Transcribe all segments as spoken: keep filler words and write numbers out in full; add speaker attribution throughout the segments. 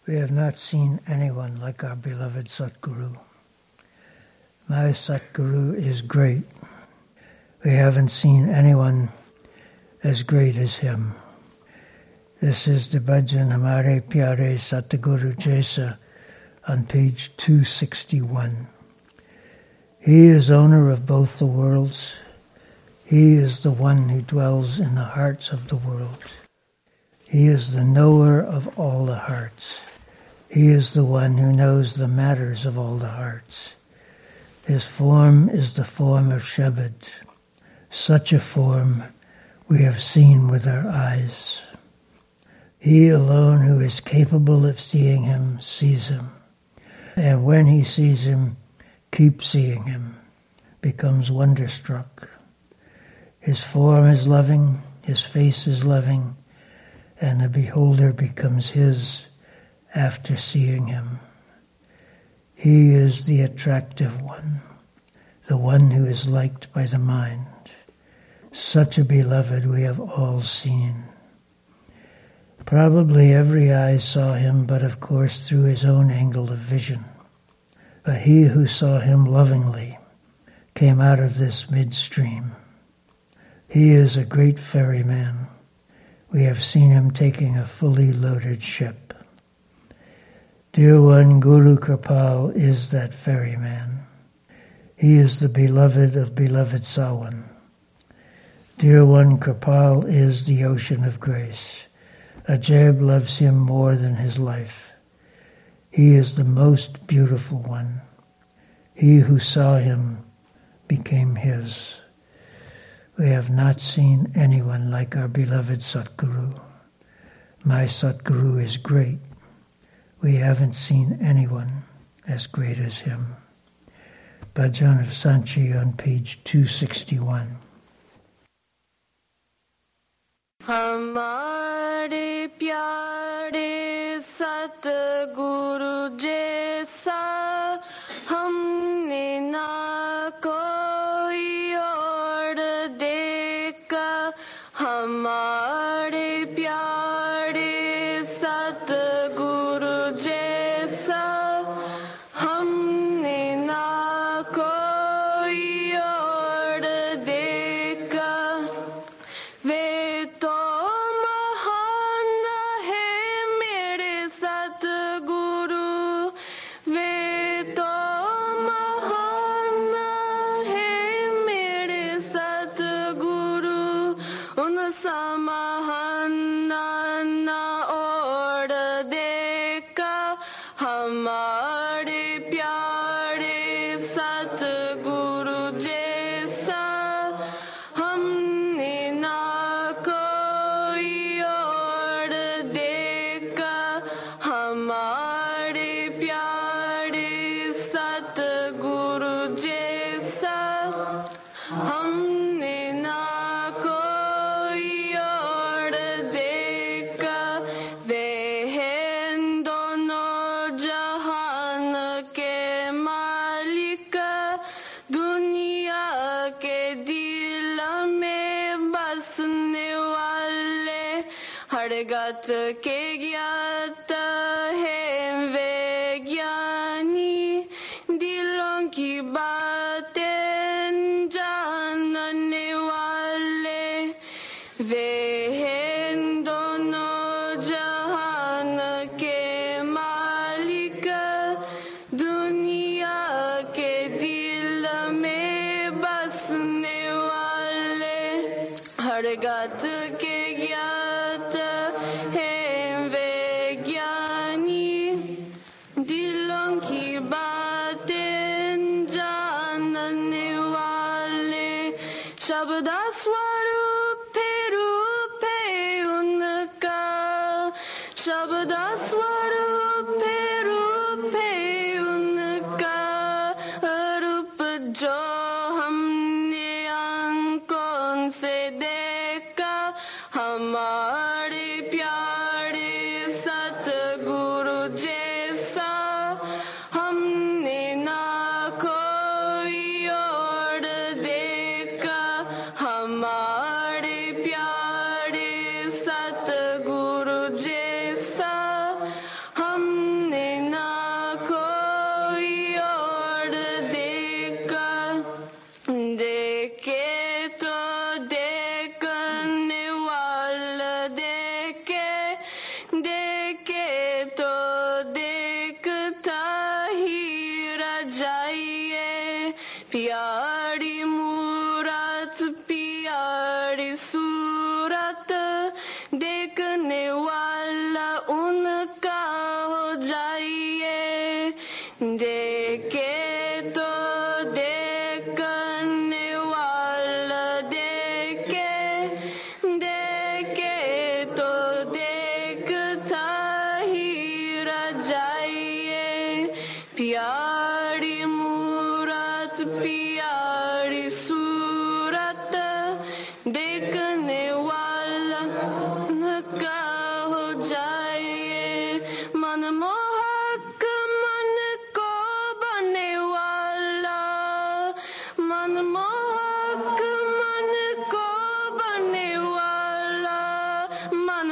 Speaker 1: We have not seen anyone like our beloved Satguru. My Satguru is great. We haven't seen anyone as great as him. This is the Bhajan Hamare Pyare Satguru Jaisa on page two sixty-one. He is owner of both the worlds. He is the one who dwells in the hearts of the world. He is the knower of all the hearts. He is the one who knows the matters of all the hearts. His form is the form of Shabad. Such a form we have seen with our eyes. He alone who is capable of seeing him sees him. And when he sees him, keeps seeing him, becomes wonderstruck. His form is loving, his face is loving, and the beholder becomes his after seeing him. He is the attractive one, the one who is liked by the mind. Such a beloved we have all seen. Probably every eye saw him, but of course through his own angle of vision. But he who saw him lovingly came out of this midstream. He is a great ferryman. We have seen him taking a fully loaded ship. Dear one, Guru Kripal is that ferryman. He is the beloved of beloved Sawan. Dear one, Kripal is the ocean of grace. Ajab loves him more than his life. He is the most beautiful one. He who saw him became his. We have not seen anyone like our beloved Satguru. My Satguru is great. We haven't seen anyone as great as him. Bhajan of Sanchi on page two sixty-one.
Speaker 2: हमारे प्यारे सतगुरु जैसा हमने ना कोई और देखा हमारे प्यारे सतगुरु जैसा हमने ना कोई और देखा वे तो के ज्ञात है वे ज्ञानी दिलों की बातें जानने वाले वे हैं दोनों जहान के मालिक दुनिया के दिल में बसने वाले हर गात के ज्ञात हम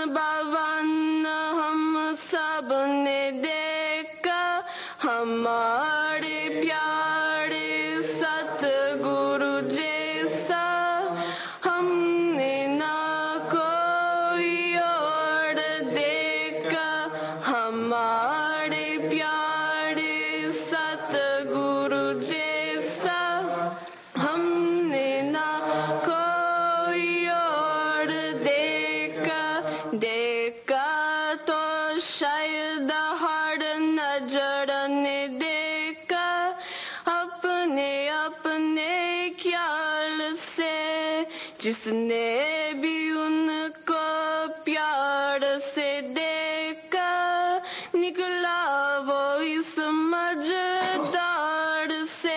Speaker 2: भवन हम सब ने देखा, हमारे प्यारे सतगुरु जैसा हमने ना कोई और देखा। हमारे प्यारे सतगुरु जैसा हमने ना कोई और देखा। देखा तो शायद हर नजर ने देखा, अपने अपने ख्याल से। जिसने भी उनको प्यार से देखा, निकला वो इस मजेदार से।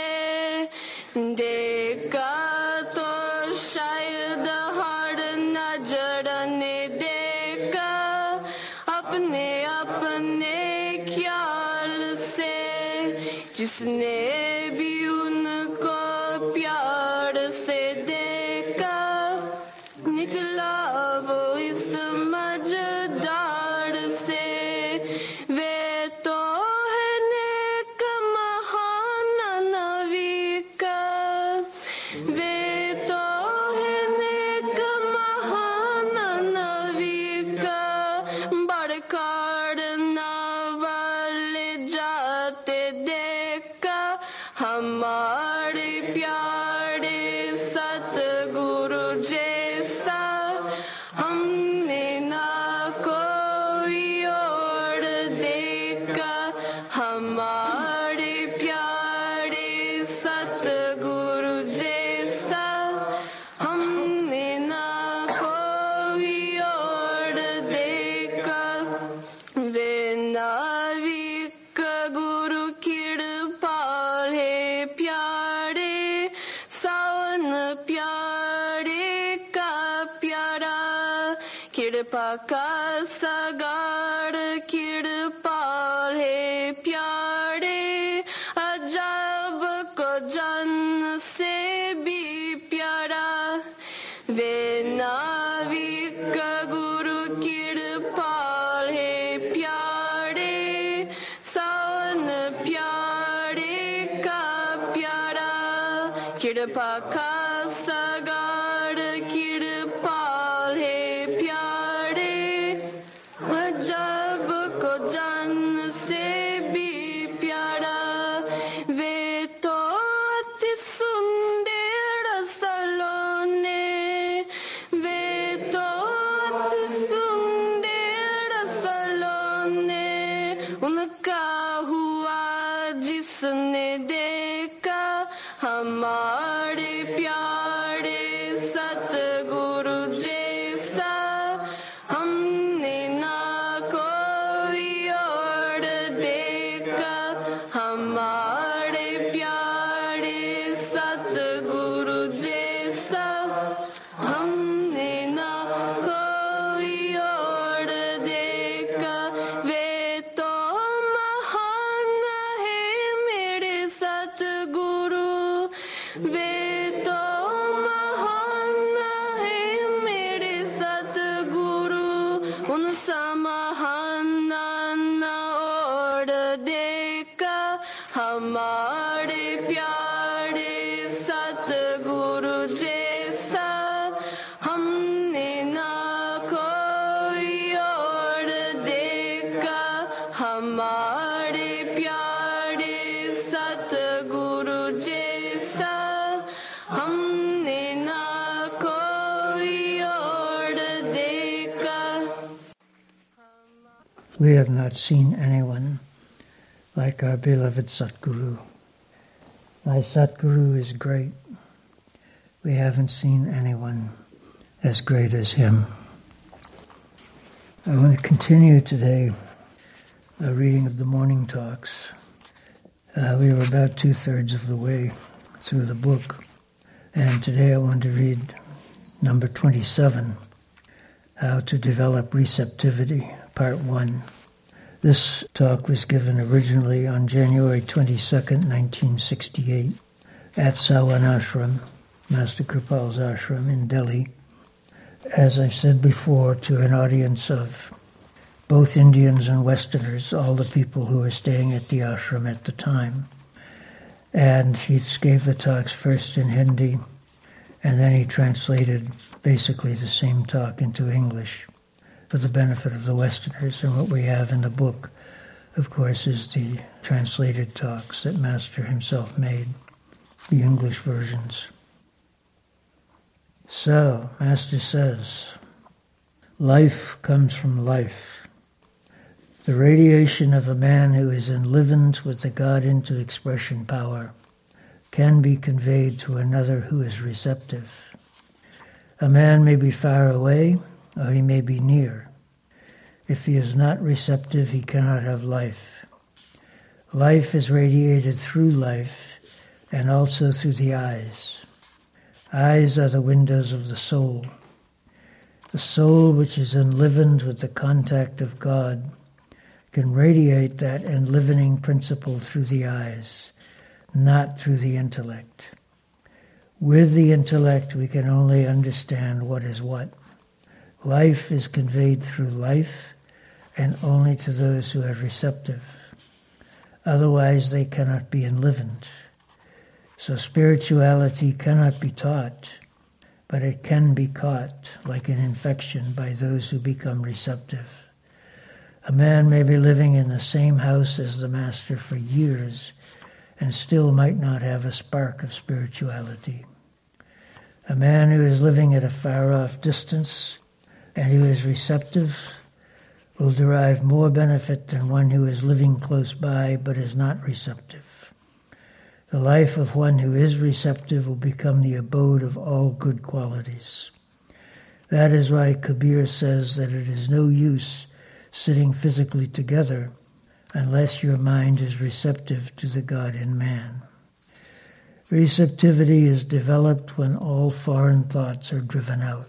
Speaker 2: देखा तो शायद हर नजर ने देखा, अपने अपने ख्याल से। जिसने भी उनको प्यार से देखा, निकला वो इस मजेदार से। वे तो है नेक महान नविका, वे तो है नेक महान नविका। बड़कार नावल जाते देखा, हमारे प्यारे सतगुरु जैसा हमने ना कोई और देखा। हमारे प्यारे सतगुरु जैसा हमने ना कोई और देखा। वे नाविक गुरु कृपाल है प्यारे, सावन प्यारे का प्यारा। कृपा का सागर कृपाल है प्यारे, अजब को जन से भी प्यारा। वे नाविक गुरु कृपाल है प्यारे, सावन प्यारे का प्यारा। कृपा का सागर कृपाल है प्यारे, अजब को जन से भी प्यारा। वे तो अति सुंदर सलोने, वे तो अति सुंदर सलोने। उनका हुआ जिसने देखा, हमारे प्यारे सतगुरु जैसा हमने ना कोई और देखा। हमारे प्यारे सतगुरु जैसा हमने ना कोई और देखा। वे तो महान है मेरे सतगुरु, वे तो महान है मेरे सतगुरु। उनसा महान ना और देखा। हमारे प्यारे सतगुरु जैसा हमने ना कोई और देखा। हमारे प्यारे सतगुरु जैसा हमने ना कोई और देखा।
Speaker 1: We have not seen anyone like our beloved Satguru. My Satguru is great. We haven't seen anyone as great as him. I want to continue today a reading of the morning talks. Uh, we were about two-thirds of the way through the book, and today I want to read number twenty-seven, How to Develop Receptivity, Part one. This talk was given originally on January twenty-second, nineteen sixty-eight, at Sawan Ashram, Master Kripal's ashram in Delhi. as I said before, to an audience of both Indians and Westerners, all the people who were staying at the ashram at the time. And he gave the talks first in Hindi, and then he translated basically the same talk into English for the benefit of the Westerners. And what we have in the book, of course, is the translated talks that Master himself made, the English versions. So, Master says, life comes from life. The radiation of a man who is enlivened with the God into expression power can be conveyed to another who is receptive. A man may be far away, or he may be near. If he is not receptive, he cannot have life. Life is radiated through life, and also through the eyes. Eyes are the windows of the soul. The soul, which is enlivened with the contact of God, can radiate that enlivening principle through the eyes, not through the intellect. With the intellect, we can only understand what is what. Life is conveyed through life, and only to those who are receptive. Otherwise, they cannot be enlivened. So spirituality cannot be taught, but it can be caught like an infection by those who become receptive. A man may be living in the same house as the Master for years and still might not have a spark of spirituality. A man who is living at a far-off distance and who is receptive will derive more benefit than one who is living close by but is not receptive. The life of one who is receptive will become the abode of all good qualities. That is why Kabir says that it is no use sitting physically together unless your mind is receptive to the God in man. Receptivity is developed when all foreign thoughts are driven out.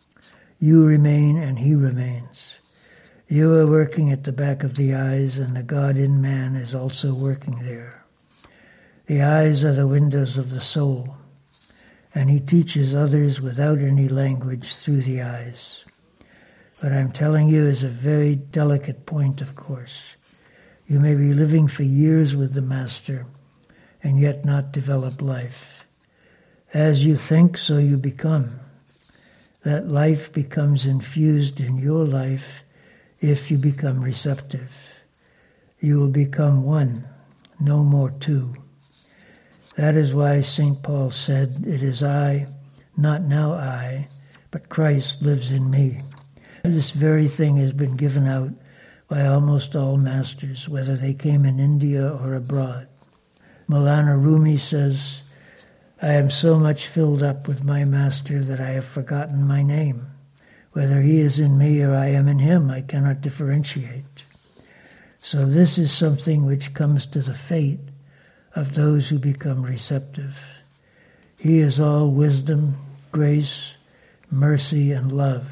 Speaker 1: You remain and he remains. You are working at the back of the eyes, and the God in man is also working there. The eyes are the windows of the soul, and he teaches others without any language through the eyes. What I'm telling you is a very delicate point, of course. You may be living for years with the Master and yet not develop life. As you think, so you become. That life becomes infused in your life if you become receptive. You will become one, no more two. That is why Saint Paul said, "It is I, not now I, but Christ lives in me." This very thing has been given out by almost all masters, whether they came in India or abroad. Maulana Rumi says, "I am so much filled up with my master that I have forgotten my name. Whether he is in me or I am in him, I cannot differentiate." So this is something which comes to the fate of those who become receptive. He is all wisdom, grace, mercy, and love.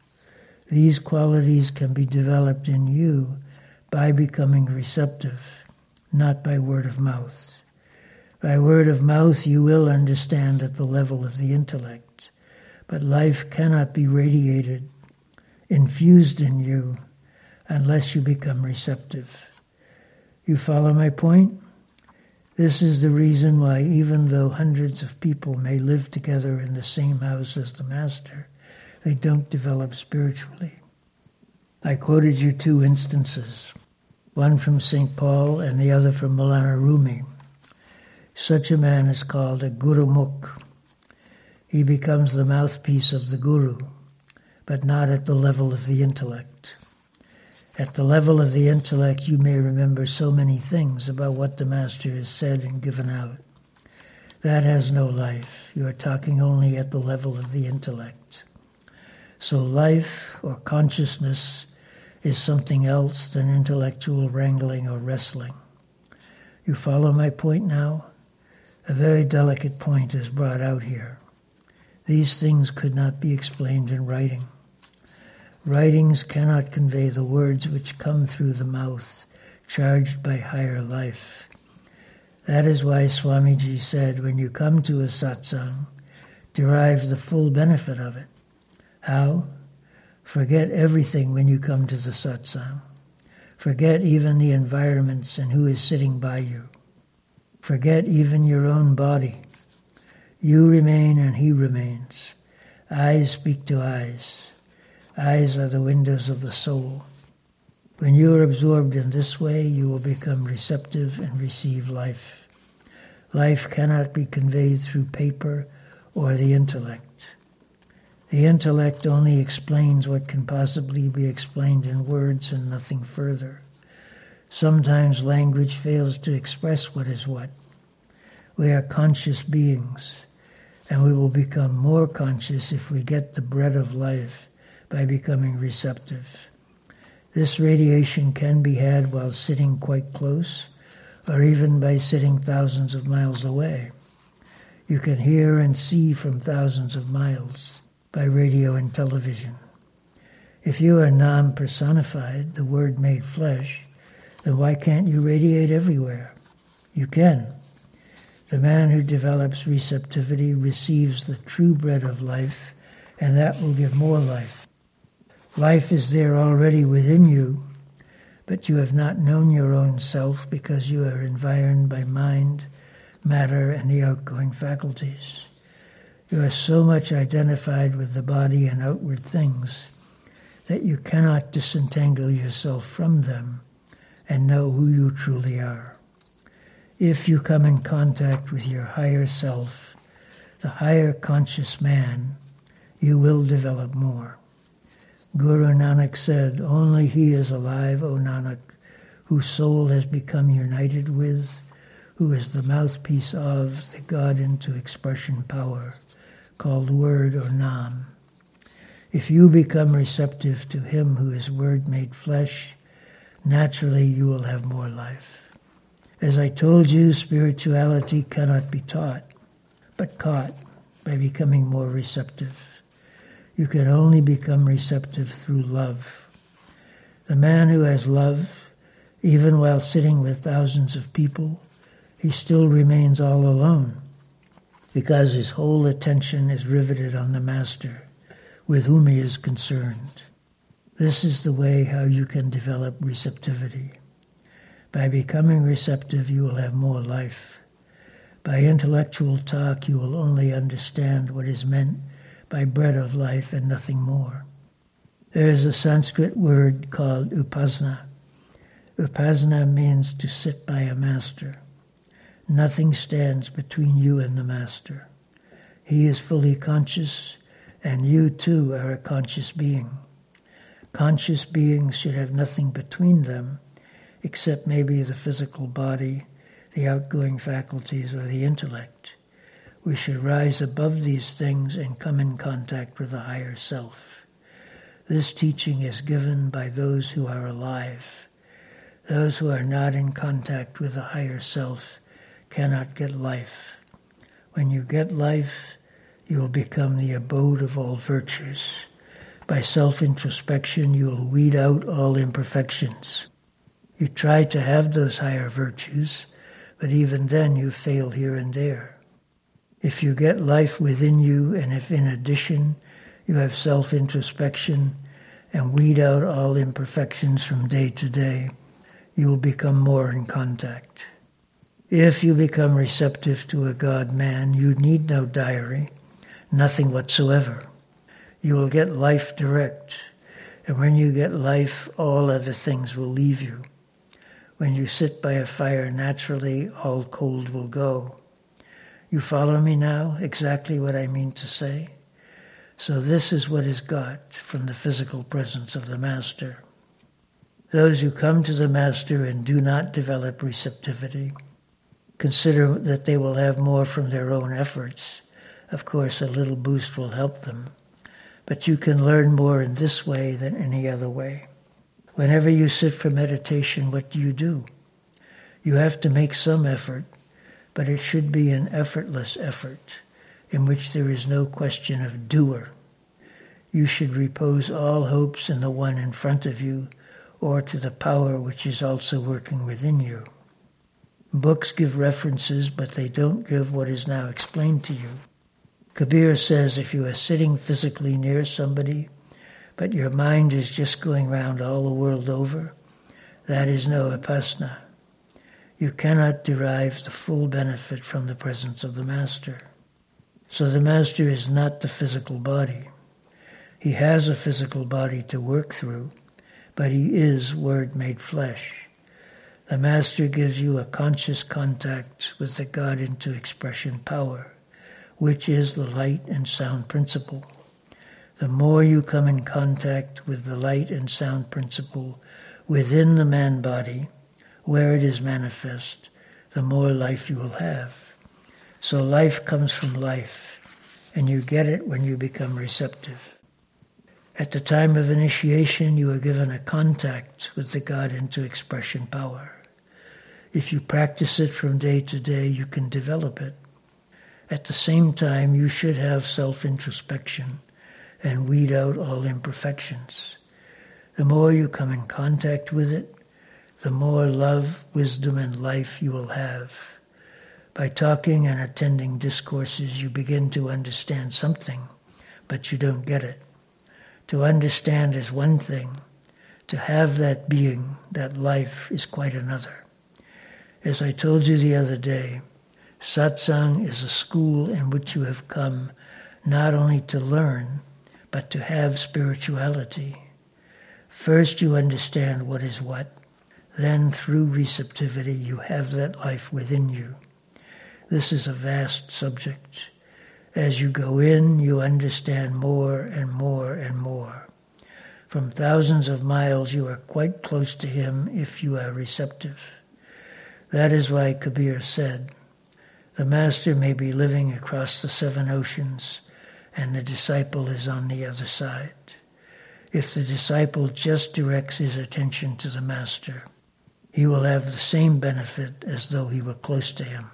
Speaker 1: These qualities can be developed in you by becoming receptive, not by word of mouth. By word of mouth you will understand at the level of the intellect, but life cannot be radiated, infused in you, unless you become receptive. You follow my point? This is the reason why, even though hundreds of people may live together in the same house as the Master, they don't develop spiritually. I quoted you two instances, one from Saint Paul and the other from Maulana Rumi. Such a man is called a Gurumukh. He becomes the mouthpiece of the Guru, but not at the level of the intellect. At the level of the intellect, you may remember so many things about what the Master has said and given out. That has no life. You are talking only at the level of the intellect. So life or consciousness is something else than intellectual wrangling or wrestling. You follow my point now? A very delicate point is brought out here. These things could not be explained in writing. Writings cannot convey the words which come through the mouth, charged by higher life. That is why Swamiji said, when you come to a satsang, derive the full benefit of it. How? Forget everything when you come to the satsang. Forget even the environments and who is sitting by you. Forget even your own body. You remain and he remains. Eyes speak to eyes. Eyes are the windows of the soul. When you are absorbed in this way, you will become receptive and receive life. Life cannot be conveyed through paper or the intellect. The intellect only explains what can possibly be explained in words and nothing further. Sometimes language fails to express what is what. We are conscious beings, and we will become more conscious if we get the bread of life by becoming receptive. This radiation can be had while sitting quite close, or even by sitting thousands of miles away. You can hear and see from thousands of miles by radio and television. If you are Nam personified, the Word made flesh, then why can't you radiate everywhere? You can. The man who develops receptivity receives the true bread of life, and that will give more life. Life is there already within you, but you have not known your own self because you are environed by mind, matter, and the outgoing faculties. You are so much identified with the body and outward things that you cannot disentangle yourself from them and know who you truly are. If you come in contact with your higher self, the higher conscious man, you will develop more. Guru Nanak said, "Only he is alive, O Nanak, whose soul has become united with, who is the mouthpiece of the God into expression power, called Word or Nam. If you become receptive to him who is Word made flesh, naturally you will have more life. As I told you, spirituality cannot be taught, but caught by becoming more receptive. You can only become receptive through love. The man who has love, even while sitting with thousands of people, he still remains all alone, because his whole attention is riveted on the Master, with whom he is concerned. This is the way how you can develop receptivity. By becoming receptive, you will have more life. By intellectual talk, you will only understand what is meant by bread of life and nothing more. There is a Sanskrit word called upasana. Upasana means to sit by a master. Nothing stands between you and the Master. He is fully conscious, and you too are a conscious being. Conscious beings should have nothing between them except maybe the physical body, the outgoing faculties, or the intellect. We should rise above these things and come in contact with the higher self. This teaching is given by those who are alive. Those who are not in contact with the higher self cannot get life. When you get life, you will become the abode of all virtues. By self-introspection, you will weed out all imperfections. You try to have those higher virtues, but even then you fail here and there. If you get life within you, and if in addition you have self-introspection and weed out all imperfections from day to day, you will become more in contact. If you become receptive to a God-man, you need no diary, nothing whatsoever. You will get life direct, and when you get life, all other things will leave you. When you sit by a fire, naturally all cold will go. You follow me now, exactly what I mean to say? So this is what is got from the physical presence of the Master. Those who come to the Master and do not develop receptivity consider that they will have more from their own efforts. Of course, a little boost will help them, but you can learn more in this way than any other way. Whenever you sit for meditation, what do you do? You have to make some effort, but it should be an effortless effort in which there is no question of doer. You should repose all hopes in the one in front of you or to the power which is also working within you. Books give references, but they don't give what is now explained to you. Kabir says if you are sitting physically near somebody, but your mind is just going round all the world over, that is no vipassana. You cannot derive the full benefit from the presence of the Master. So the Master is not the physical body. He has a physical body to work through, but he is Word made flesh. The Master gives you a conscious contact with the God into expression power, which is the light and sound principle. The more you come in contact with the light and sound principle within the man body, where it is manifest, the more life you will have. So life comes from life, and you get it when you become receptive. At the time of initiation, you are given a contact with the God into expression power. If you practice it from day to day, you can develop it. At the same time, you should have self-introspection and weed out all imperfections. The more you come in contact with it, the more love, wisdom, and life you will have. By talking and attending discourses, you begin to understand something, but you don't get it. To understand is one thing. To have that being, that life, is quite another. As I told you the other day, satsang is a school in which you have come not only to learn, but to have spirituality. First you understand what is what, then through receptivity you have that life within you. This is a vast subject. As you go in, you understand more and more and more. From thousands of miles you are quite close to him if you are receptive. That is why Kabir said, the Master may be living across the seven oceans and the disciple is on the other side. If the disciple just directs his attention to the Master, he will have the same benefit as though he were close to him.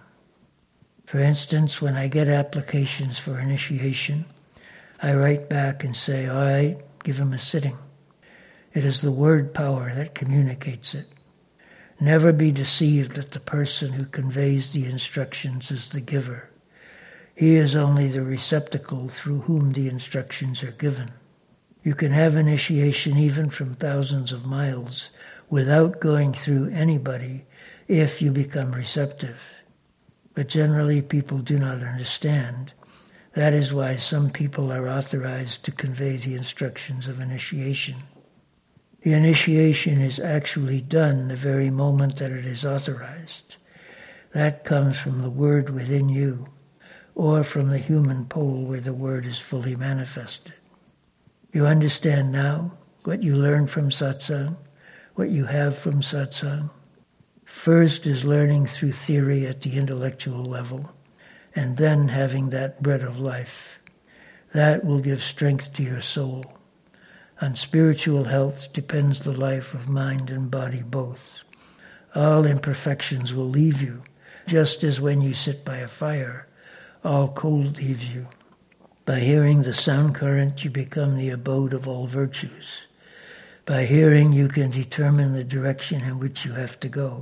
Speaker 1: For instance, when I get applications for initiation, I write back and say, all right, give him a sitting. It is the word power that communicates it. Never be deceived that the person who conveys the instructions is the giver. He is only the receptacle through whom the instructions are given. You can have initiation even from thousands of miles without going through anybody if you become receptive. But generally people do not understand. That is why some people are authorized to convey the instructions of initiation. The initiation is actually done the very moment that it is authorized. That comes from the word within you, or from the human pole where the word is fully manifested. You understand now what you learn from satsang, what you have from satsang? First is learning through theory at the intellectual level, and then having that bread of life. That will give strength to your soul. On spiritual health depends the life of mind and body both. All imperfections will leave you, just as when you sit by a fire, all cold leaves you. By hearing the sound current, you become the abode of all virtues. By hearing, you can determine the direction in which you have to go.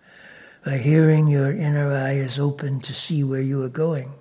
Speaker 1: By hearing, your inner eye is open to see where you are going.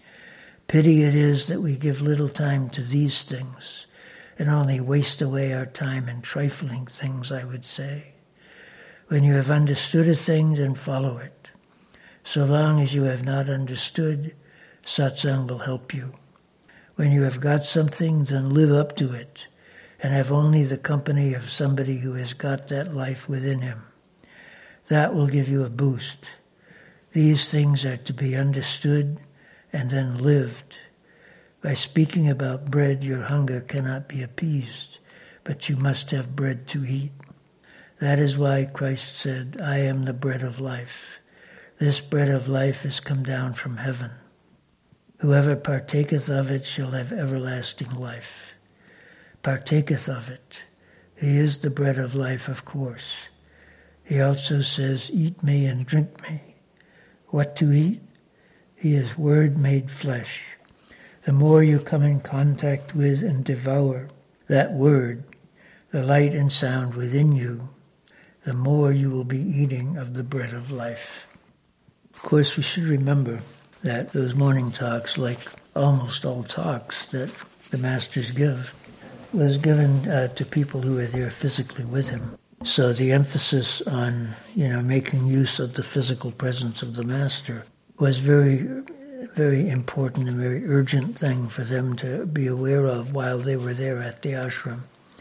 Speaker 1: Pity it is that we give little time to these things, and only waste away our time in trifling things, I would say. When you have understood a thing, then follow it. So long as you have not understood, satsang will help you. When you have got something, then live up to it, and have only the company of somebody who has got that life within him. That will give you a boost. These things are to be understood and then lived. By speaking about bread, your hunger cannot be appeased, but you must have bread to eat. That is why Christ said, I am the bread of life. This bread of life has come down from heaven. Whoever partaketh of it shall have everlasting life. Partaketh of it. He is the bread of life, of course. He also says, eat me and drink me. What to eat? He is word made flesh. The more you come in contact with and devour that word, the light and sound within you, the more you will be eating of the bread of life. Of course, we should remember that those morning talks, like almost all talks that the masters give was given uh, to people who were there physically with him. So the emphasis on, you know, making use of the physical presence of the master was very, very important and very urgent thing for them to be aware of while they were there at the ashram.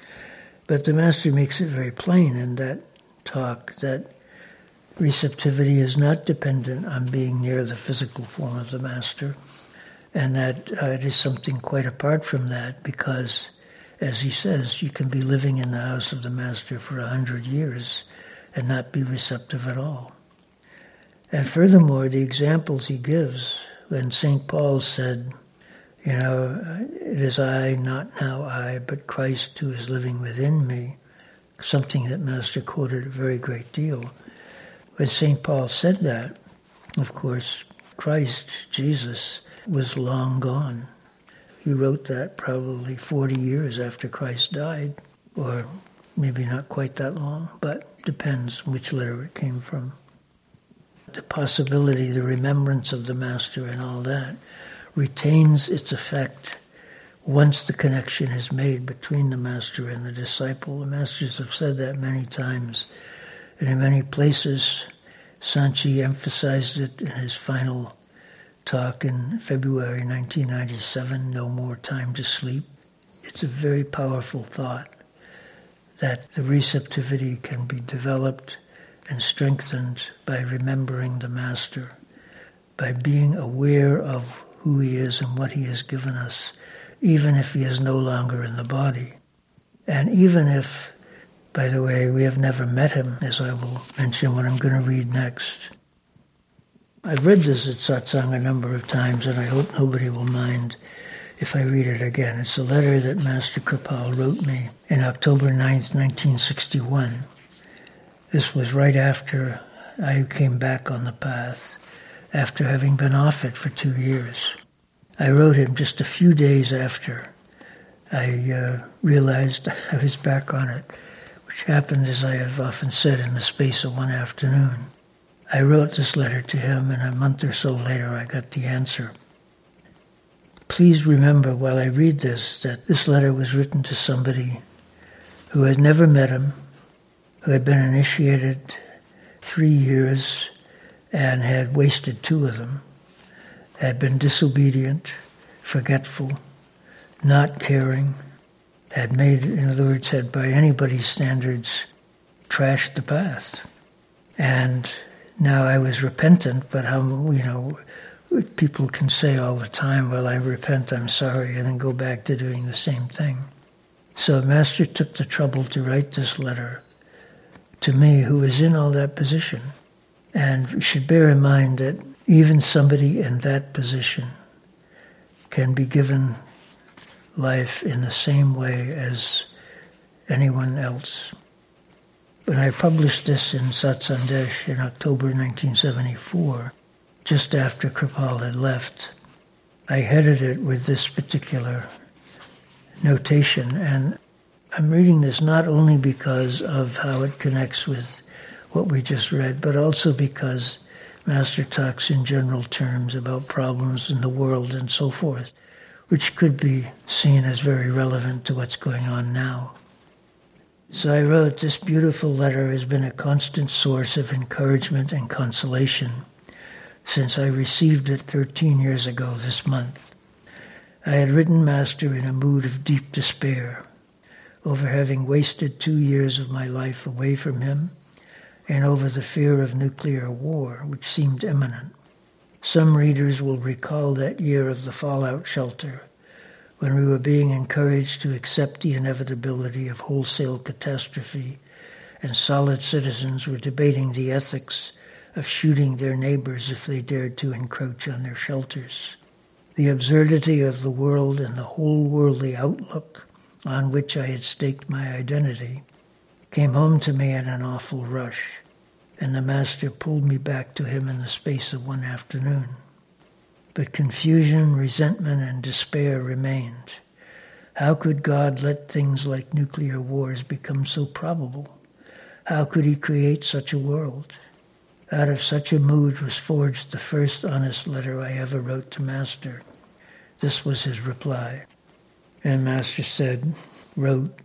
Speaker 1: But the master makes it very plain in that talk that receptivity is not dependent on being near the physical form of the master, and that uh, it is something quite apart from that, because, as he says, you can be living in the house of the master for a hundred years and not be receptive at all. And furthermore, the examples he gives, when Saint Paul said, you know, it is I, not now I, but Christ who is living within me, something that Master quoted a very great deal. When Saint Paul said that, of course, Christ, Jesus, was long gone. He wrote that probably forty years after Christ died, or maybe not quite that long, but depends which letter it came from. The possibility, the remembrance of the Master and all that retains its effect once the connection is made between the Master and the disciple. The Masters have said that many times, and in many places, Sanchi emphasized it in his final talk in February nineteen ninety-seven, No More Time to Sleep. It's a very powerful thought that the receptivity can be developed and strengthened by remembering the Master, by being aware of who he is and what he has given us, even if he is no longer in the body. And even if, by the way, we have never met him, as I will mention what I'm going to read next. I've read this at satsang a number of times, and I hope nobody will mind if I read it again. It's a letter that Master Kripal wrote me in October ninth, nineteen sixty-one. This was right after I came back on the path, after having been off it for two years. I wrote him just a few days after I uh, realized I was back on it, which happened, as I have often said, in the space of one afternoon. I wrote this letter to him, and a month or so later I got the answer. Please remember while I read this that this letter was written to somebody who had never met him, who had been initiated three years and had wasted two of them, had been disobedient, forgetful, not caring, had made, in other words, had by anybody's standards trashed the path. And now I was repentant, but how, you know, people can say all the time, well, I repent, I'm sorry, and then go back to doing the same thing. So Master took the trouble to write this letter to me, who was in all that position. And we should bear in mind that even somebody in that position can be given life in the same way as anyone else. When I published this in Satsandesh in October nineteen seventy-four, just after Kripal had left, I headed it with this particular notation. And I'm reading this not only because of how it connects with what we just read, but also because Master talks in general terms about problems in the world and so forth, which could be seen as very relevant to what's going on now. So I wrote, this beautiful letter has been a constant source of encouragement and consolation since I received it thirteen years ago this month. I had written Master in a mood of deep despair over having wasted two years of my life away from him, and over the fear of nuclear war, which seemed imminent. Some readers will recall that year of the fallout shelter, when we were being encouraged to accept the inevitability of wholesale catastrophe, and solid citizens were debating the ethics of shooting their neighbors if they dared to encroach on their shelters. The absurdity of the world and the whole worldly outlook on which I had staked my identity came home to me in an awful rush, and the Master pulled me back to him in the space of one afternoon. But confusion, resentment, and despair remained. How could God let things like nuclear wars become so probable? How could he create such a world? Out of such a mood was forged the first honest letter I ever wrote to Master. This was his reply. And Master said, wrote,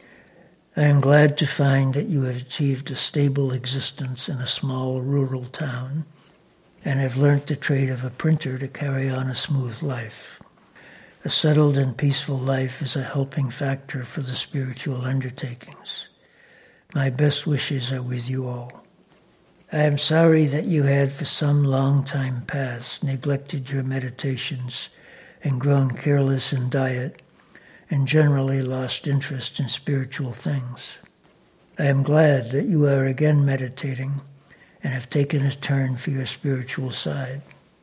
Speaker 1: I am glad to find that you have achieved a stable existence in a small rural town and have learnt the trade of a printer to carry on a smooth life. A settled and peaceful life is a helping factor for the spiritual undertakings. My best wishes are with you all. I am sorry that you had for some long time past neglected your meditations and grown careless in diet and generally lost interest in spiritual things. I am glad that you are again meditating and have taken a turn for your spiritual side.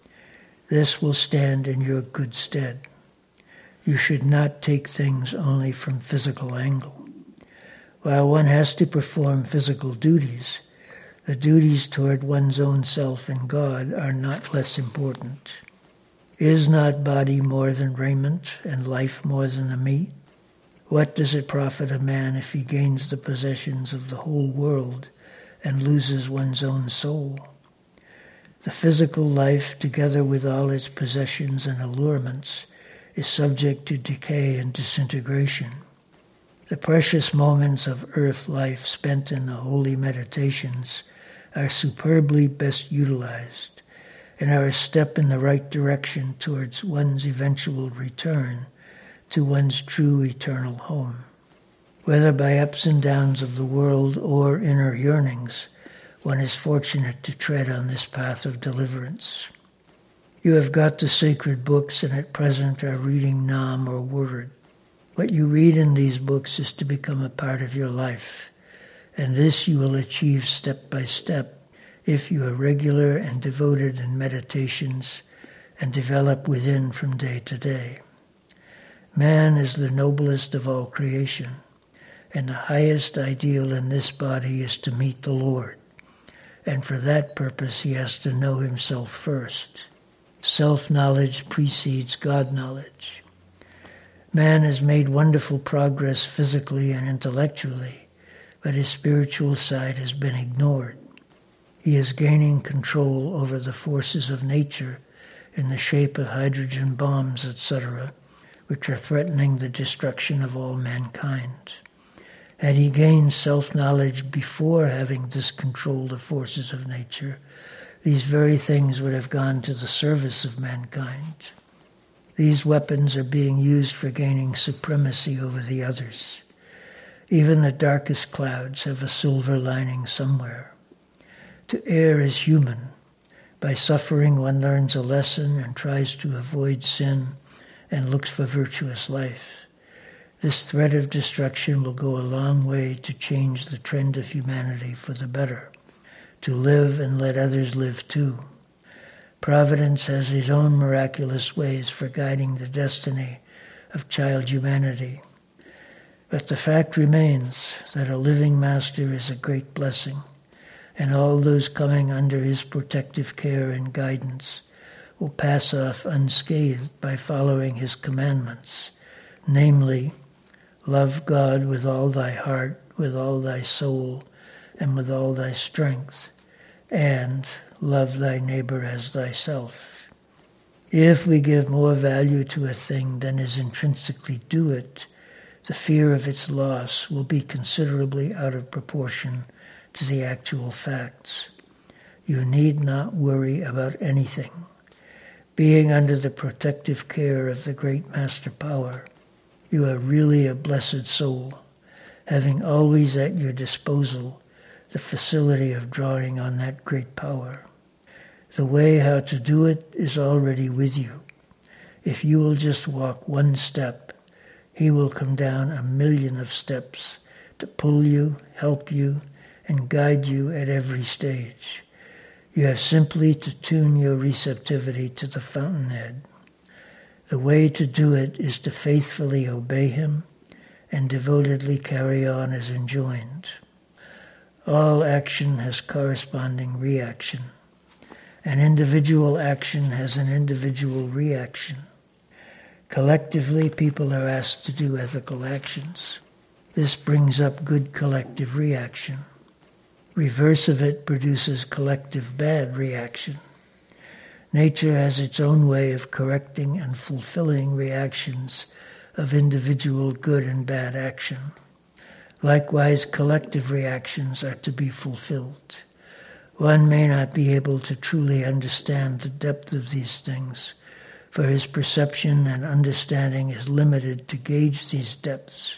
Speaker 1: This will stand in your good stead. You should not take things only from physical angle. While one has to perform physical duties, the duties toward one's own self and God are not less important. Is not body more than raiment, and life more than the meat? What does it profit a man if he gains the possessions of the whole world and loses one's own soul? The physical life, together with all its possessions and allurements, is subject to decay and disintegration. The precious moments of earth life spent in the holy meditations are superbly best utilized and are a step in the right direction towards one's eventual return to one's true eternal home. Whether by ups and downs of the world or inner yearnings, one is fortunate to tread on this path of deliverance. You have got the sacred books and at present are reading Nam or Word. What you read in these books is to become a part of your life, and this you will achieve step by step if you are regular and devoted in meditations and develop within from day to day. Man is the noblest of all creation, and the highest ideal in this body is to meet the Lord, and for that purpose he has to know himself first. Self-knowledge precedes God-knowledge. Man has made wonderful progress physically and intellectually, but his spiritual side has been ignored. He is gaining control over the forces of nature in the shape of hydrogen bombs, et cetera, which are threatening the destruction of all mankind. Had he gained self-knowledge before having this control the forces of nature, these very things would have gone to the service of mankind. These weapons are being used for gaining supremacy over the others. Even the darkest clouds have a silver lining somewhere. To err is human. By suffering, one learns a lesson and tries to avoid sin and looks for virtuous life. This threat of destruction will go a long way to change the trend of humanity for the better, to live and let others live too. Providence has his own miraculous ways for guiding the destiny of child humanity. But the fact remains that a living master is a great blessing, and all those coming under his protective care and guidance will pass off unscathed by following his commandments, namely, love God with all thy heart, with all thy soul, and with all thy strength, and love thy neighbor as thyself. If we give more value to a thing than is intrinsically due it, the fear of its loss will be considerably out of proportion to the actual facts. You need not worry about anything. Being under the protective care of the great Master Power, you are really a blessed soul, having always at your disposal the facility of drawing on that great power. The way how to do it is already with you. If you will just walk one step, he will come down a million of steps to pull you, help you, and guide you at every stage. You have simply to tune your receptivity to the fountainhead. The way to do it is to faithfully obey him and devotedly carry on as enjoined. All action has corresponding reaction. An individual action has an individual reaction. Collectively, people are asked to do ethical actions. This brings up good collective reaction. Reverse of it produces collective bad reaction. Nature has its own way of correcting and fulfilling reactions of individual good and bad action. Likewise, collective reactions are to be fulfilled. One may not be able to truly understand the depth of these things, for his perception and understanding is limited to gauge these depths.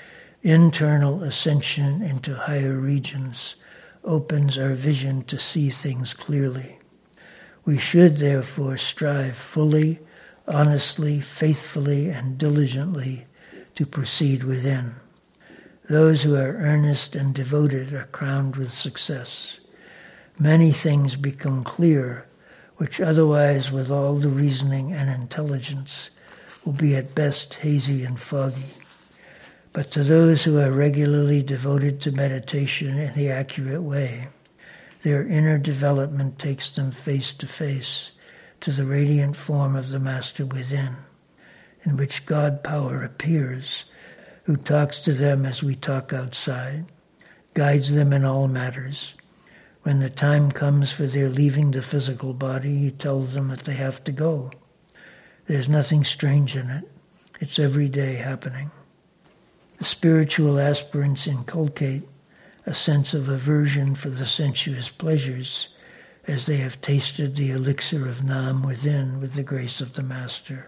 Speaker 1: Internal ascension into higher regions opens our vision to see things clearly. We should therefore strive fully, honestly, faithfully, and diligently to proceed within. Those who are earnest and devoted are crowned with success. Many things become clear, which otherwise, with all the reasoning and intelligence, will be at best hazy and foggy. But to those who are regularly devoted to meditation in the accurate way, their inner development takes them face to face to the radiant form of the Master within, in which God power appears, who talks to them as we talk outside, guides them in all matters. When the time comes for their leaving the physical body, he tells them that they have to go. There's nothing strange in it. It's every day happening. The spiritual aspirants inculcate a sense of aversion for the sensuous pleasures as they have tasted the elixir of Nam within with the grace of the Master.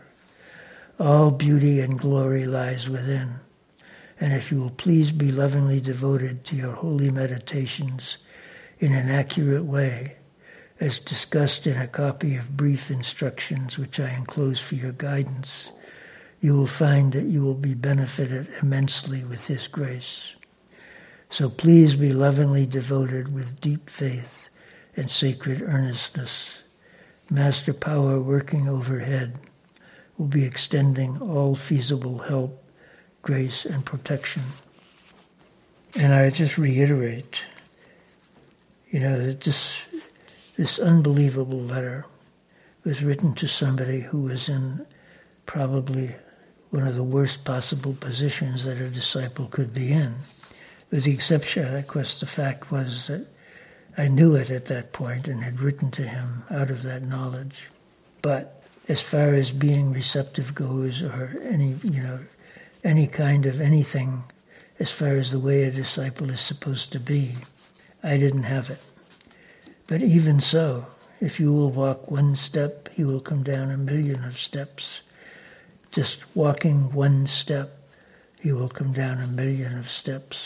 Speaker 1: All beauty and glory lies within, and if you will please be lovingly devoted to your holy meditations in an accurate way, as discussed in a copy of brief instructions which I enclose for your guidance, you will find that you will be benefited immensely with His grace. So please be lovingly devoted with deep faith and sacred earnestness. Master Power working overhead will be extending all feasible help, grace, and protection. And I just reiterate, you know, that this, this unbelievable letter was written to somebody who was in probably one of the worst possible positions that a disciple could be in. With the exception, of course, the fact was that I knew it at that point and had written to him out of that knowledge. But as far as being receptive goes, or any, you know, any kind of anything, as far as the way a disciple is supposed to be, I didn't have it. But even so, if you will walk one step, he will come down a million of steps. Just walking one step, he will come down a million of steps.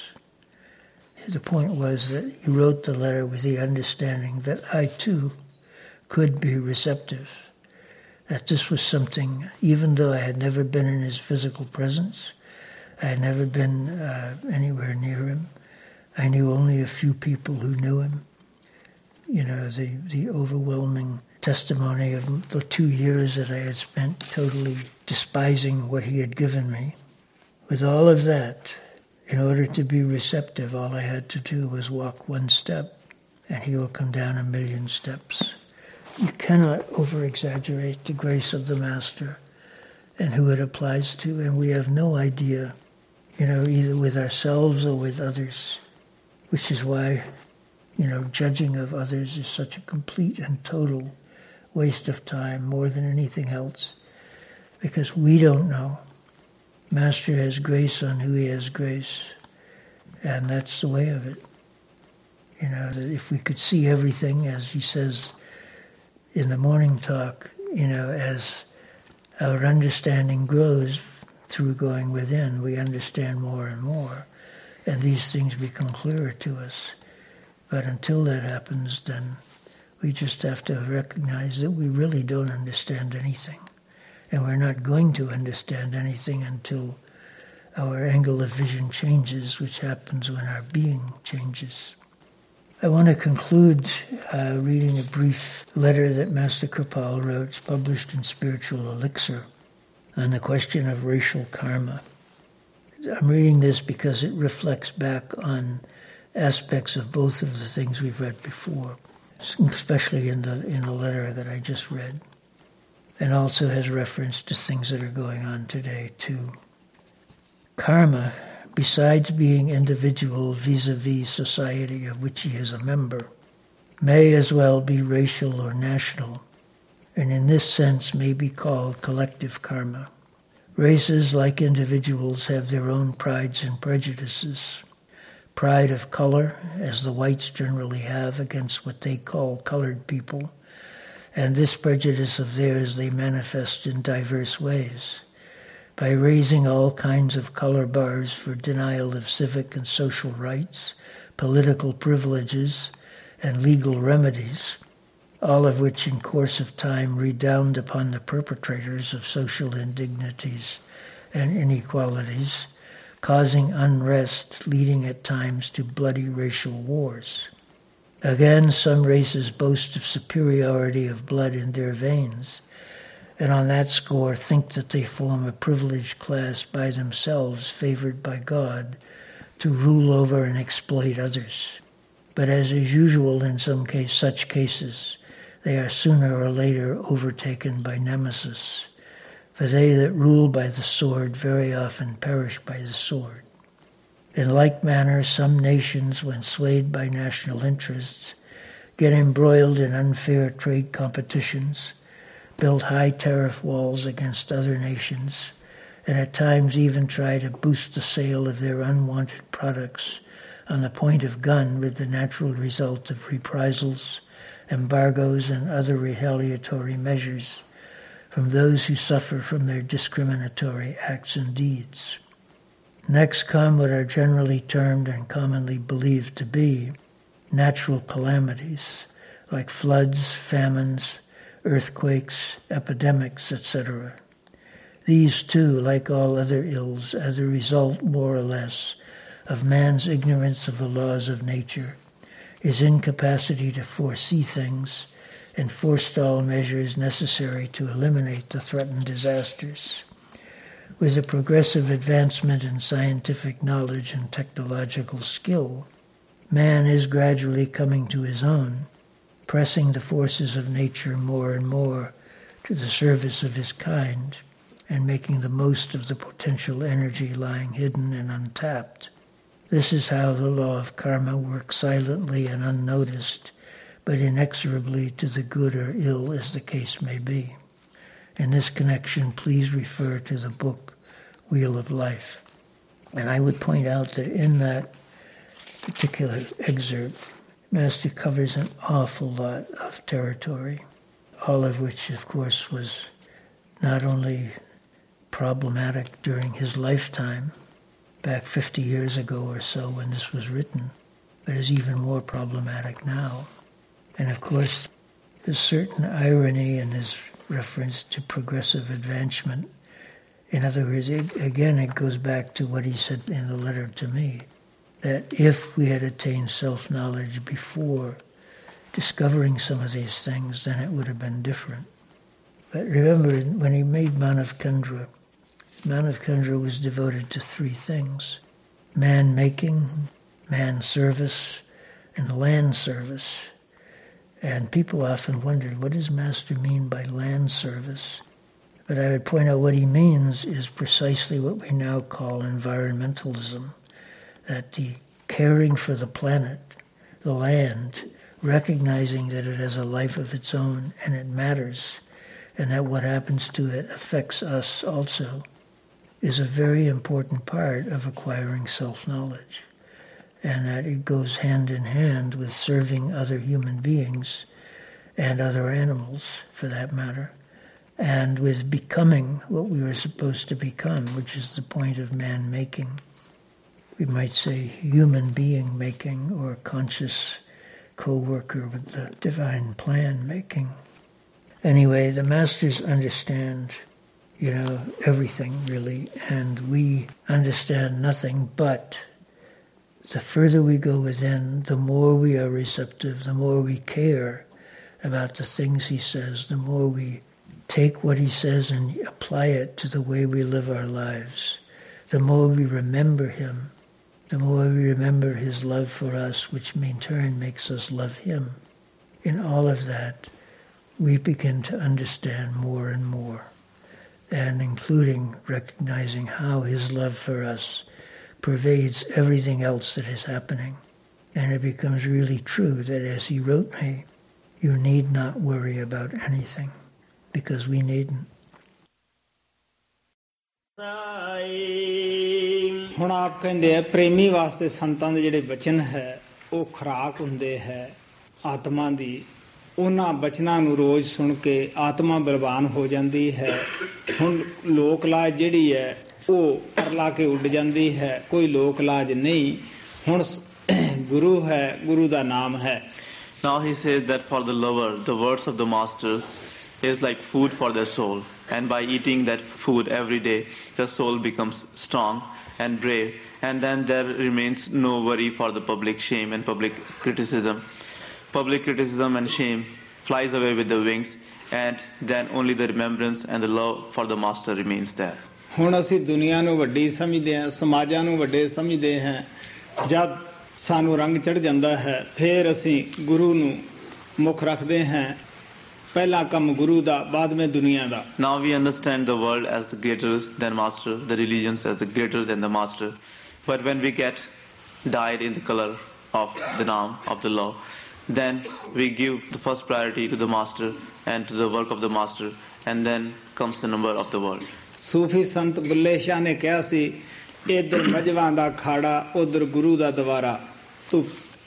Speaker 1: The point was that he wrote the letter with the understanding that I too could be receptive, that this was something, even though I had never been in his physical presence, I had never been uh, anywhere near him, I knew only a few people who knew him. You know, the, the overwhelming testimony of the two years that I had spent totally despising what he had given me. With all of that, in order to be receptive, all I had to do was walk one step, and he will come down a million steps. You cannot over-exaggerate the grace of the Master and who it applies to, and we have no idea, you know, either with ourselves or with others, which is why, you know, judging of others is such a complete and total waste of time, more than anything else, because we don't know. Master has grace on who he has grace, and that's the way of it. You know, that if we could see everything, as he says in the morning talk, you know, as our understanding grows through going within, we understand more and more, and these things become clearer to us. But until that happens, then we just have to recognize that we really don't understand anything. And we're not going to understand anything until our angle of vision changes, which happens when our being changes. I want to conclude uh, reading a brief letter that Master Kripal wrote. It's published in Spiritual Elixir on the question of racial karma. I'm reading this because it reflects back on aspects of both of the things we've read before, especially in the in the letter that I just read. And also has reference to things that are going on today, too. Karma, besides being individual vis-a-vis society of which he is a member, may as well be racial or national, and in this sense may be called collective karma. Races, like individuals, have their own prides and prejudices. Pride of color, as the whites generally have against what they call colored people, and this prejudice of theirs they manifest in diverse ways. By raising all kinds of color bars for denial of civic and social rights, political privileges, and legal remedies, all of which in course of time redound upon the perpetrators of social indignities and inequalities, causing unrest, leading at times to bloody racial wars. Again, some races boast of superiority of blood in their veins, and on that score think that they form a privileged class by themselves, favored by God, to rule over and exploit others. But as is usual in some case, such cases, they are sooner or later overtaken by nemesis, for they that rule by the sword very often perish by the sword. In like manner, some nations, when swayed by national interests, get embroiled in unfair trade competitions, build high tariff walls against other nations, and at times even try to boost the sale of their unwanted products on the point of gun, with the natural result of reprisals, embargoes, and other retaliatory measures from those who suffer from their discriminatory acts and deeds. Next come what are generally termed and commonly believed to be natural calamities, like floods, famines, earthquakes, epidemics, et cetera. These too, like all other ills, are the result, more or less, of man's ignorance of the laws of nature, his incapacity to foresee things, and forestall measures necessary to eliminate the threatened disasters. With the progressive advancement in scientific knowledge and technological skill, man is gradually coming to his own, pressing the forces of nature more and more to the service of his kind, and making the most of the potential energy lying hidden and untapped. This is how the law of karma works silently and unnoticed, but inexorably to the good or ill as the case may be. In this connection, please refer to the book Wheel of Life. And I would point out that in that particular excerpt, Master covers an awful lot of territory, all of which, of course, was not only problematic during his lifetime, back fifty years ago or so when this was written, but is even more problematic now. And of course, there's certain irony in his reference to progressive advancement. In other words, it, again, it goes back to what he said in the letter to me, that if we had attained self-knowledge before discovering some of these things, then it would have been different. But remember, when he made Manavkundra, Manavkundra was devoted to three things: man-making, man-service, and land service. And people often wondered, what does Master mean by land service? But I would point out what he means is precisely what we now call environmentalism, that the caring for the planet, the land, recognizing that it has a life of its own and it matters, and that what happens to it affects us also, is a very important part of acquiring self-knowledge. And that it goes hand in hand with serving other human beings and other animals, for that matter, and with becoming what we were supposed to become, which is the point of man-making. We might say human being making, or conscious co-worker with the divine plan making. Anyway, the masters understand, you know, everything really, and we understand nothing, but the further we go within, the more we are receptive, the more we care about the things he says, the more we take what he says and apply it to the way we live our lives, the more we remember him, the more we remember his love for us, which in turn makes us love him. In all of that, we begin to understand more and more, and including recognizing how his love for us pervades everything else that is happening. And it becomes really true that, as he wrote me, you need not worry about anything. because we needn't.
Speaker 3: ਹੁਣ ਆਪ ਕਹਿੰਦੇ ਆ ਪ੍ਰੇਮੀ ਵਾਸਤੇ ਸੰਤਾਂ ਦੇ ਜਿਹੜੇ ਬਚਨ ਹੈ ਉਹ ਖੁਰਾਕ ਹੁੰਦੇ ਹੈ ਆਤਮਾ ਦੀ। ਉਹਨਾਂ ਬਚਨਾਂ ਨੂੰ ਰੋਜ਼ ਸੁਣ ਕੇ ਆਤਮਾ ਬਲਵਾਨ ਹੋ ਜਾਂਦੀ ਹੈ। ਹੁਣ ਲੋਕ ਲਾਜ ਜਿਹੜੀ ਹੈ ਉਹ ਪਰਲਾ ਕੇ ਉੱਡ ਜਾਂਦੀ ਹੈ, ਕੋਈ ਲੋਕ ਲਾਜ ਨਹੀਂ। ਹੁਣ ਗੁਰੂ ਹੈ, ਗੁਰੂ ਦਾ ਨਾਮ ਹੈ।
Speaker 4: Now he says that for the lover, the words of the masters is like food for their soul. And by eating that food every day, the soul becomes strong and brave. And then there remains no worry for the public shame and public criticism. Public criticism and shame flies away with the wings. And then only the remembrance and the love for the master remains there.
Speaker 3: ਹੁਣ ਅਸੀਂ ਦੁਨੀਆ ਨੂੰ ਵੱਡੀ ਸਮਝਦੇ ਹਾਂ, ਸਮਾਜਾਂ ਨੂੰ ਵੱਡੇ ਸਮਝਦੇ ਹਾਂ। ਜਦ ਸਾਨੂੰ ਰੰਗ ਚੜ੍ਹ ਜਾਂਦਾ ਹੈ ਫਿਰ ਅਸੀਂ ਗੁਰੂ ਨੂੰ ਮੁੱਖ ਰੱਖਦੇ ਹਾਂ। ਪਹਿਲਾ ਕੰਮ ਗੁਰੂ ਦਾ, ਬਾਅਦ ਵਿੱਚ ਦੁਨੀਆ ਦਾ।
Speaker 4: Now we understand the world as greater than master, the religions as greater than the master. But when we get dyed in the color of the Naam, of the law, then we give the first priority to the master and to the work of the master, and then comes the number of the world.
Speaker 3: ਸੂਫੀ ਸੰਤ ਬੁੱਲੇ ਸ਼ਾਹ ਨੇ ਕਿਹਾ ਸੀ, ਇੱਧਰ ਮਜਵਾਂ ਦਾ ਖਾੜਾ, ਉੱਧਰ ਗੁਰੂ ਦਾ ਦਵਾਰਾ, ਤੂੰ